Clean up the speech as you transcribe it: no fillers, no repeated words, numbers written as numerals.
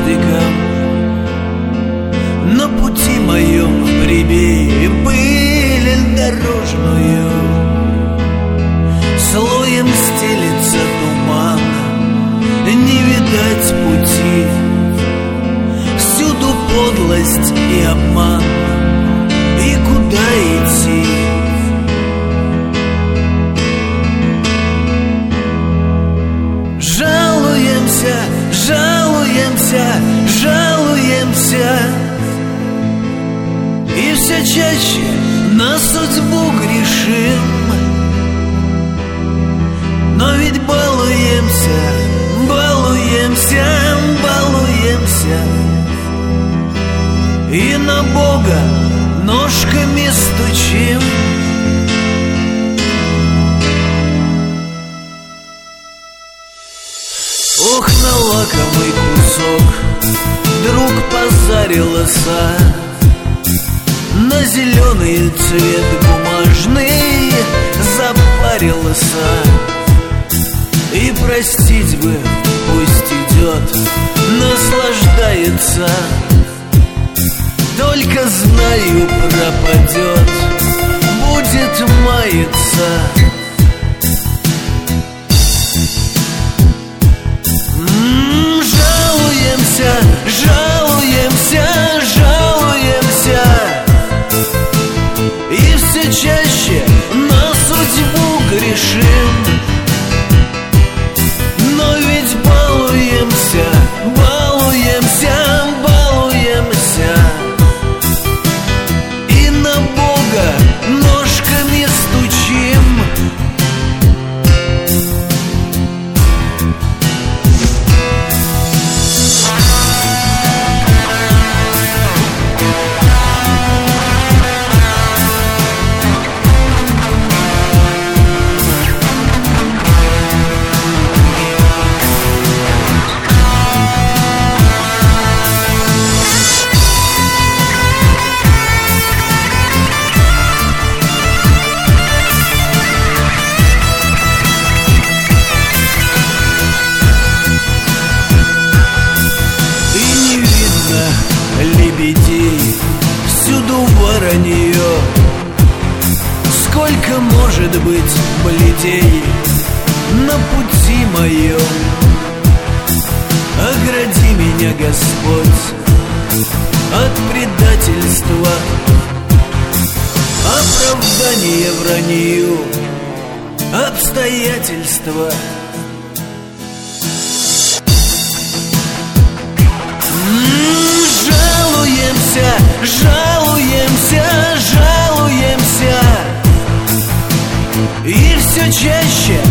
дождиком. На пути моем прибей пыль дорожную, слоем стелится туман, не видать пути. Всюду подлость и обман, и куда идти? Жалуемся, жалуемся, жалуемся, и все чаще на судьбу грешим. Но ведь балуемся, балуемся, балуемся, и на Бога ножками стучим. Ох, на лакомый кусок друг позарился, на зеленый цвет бумажный запарился. И простить бы, пусть идет, наслаждается, только знаю, пропадет, будет маяться. Жалуемся, жалуемся, жалуемся, и все чаще на судьбу грешим. Но ведь балуемся, балуемся, балуемся, и на Бога ножками стучим. Лебедей, всюду воронье. Сколько может быть бледей на пути моем? Огради меня, Господь, от предательства, оправдание вранью, обстоятельства. Жалуемся, жалуемся, и все чаще